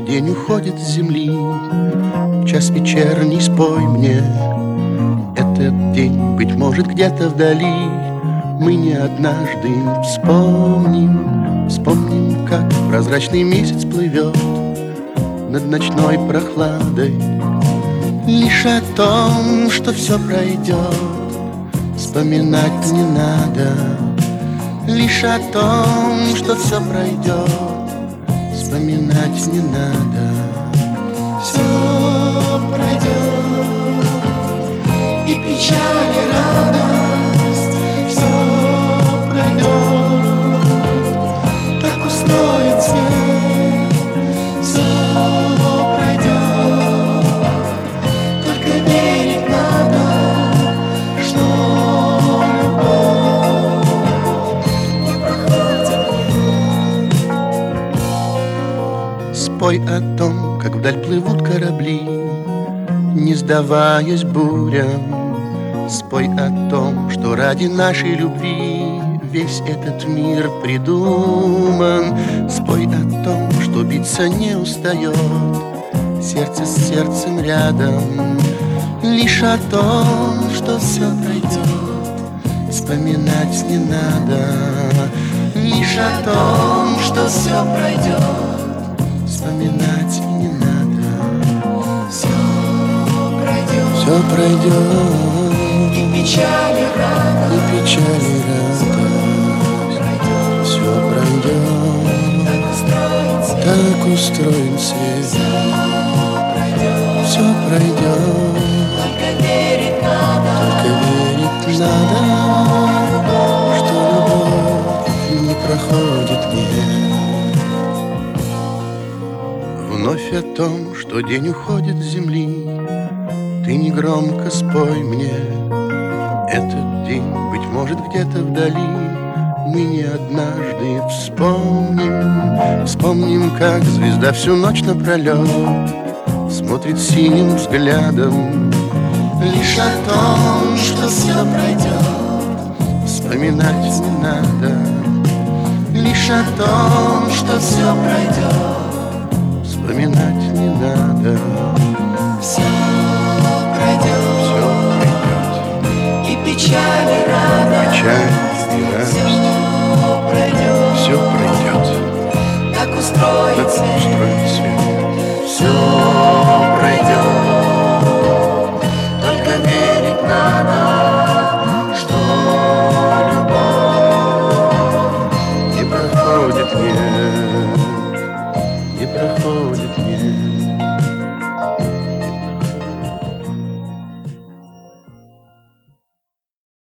день уходит с земли. В час вечерний спой мне этот день, быть может, где-то вдали. Мы не однажды вспомним, как прозрачный месяц плывет над ночной прохладой. Лишь о том, что все пройдет, вспоминать не надо. Лишь о том, что все пройдет, вспоминать не надо. Все пройдет, и печаль, и радость. Все пройдет, так устроен свет. Все пройдет, только верить надо, что любовь не проходит. Спой о том, как вдаль плывут корабли, не сдаваясь бурям. Спой о том, что ради нашей любви весь этот мир придуман. Спой о том, что биться не устает сердце с сердцем рядом. Лишь о том, что все пройдет, вспоминать не надо. Лишь о том, что все пройдет, вспоминать не надо. Все пройдет, и печаль, и радость. и печаль, и радость. Все пройдет, так устроен свет. Все пройдет, Только верить надо, что любовь не проходит нет. Вновь о том, что день уходит с земли, ты негромко спой мне этот день, быть может, где-то вдали. Мы не однажды вспомним, как звезда всю ночь напролет смотрит синим взглядом. Лишь о том, что все пройдет, вспоминать не надо. Лишь о том, что все пройдет, вспоминать не надо. все пройдет, и печаль, и радость. Печаль и радость. Все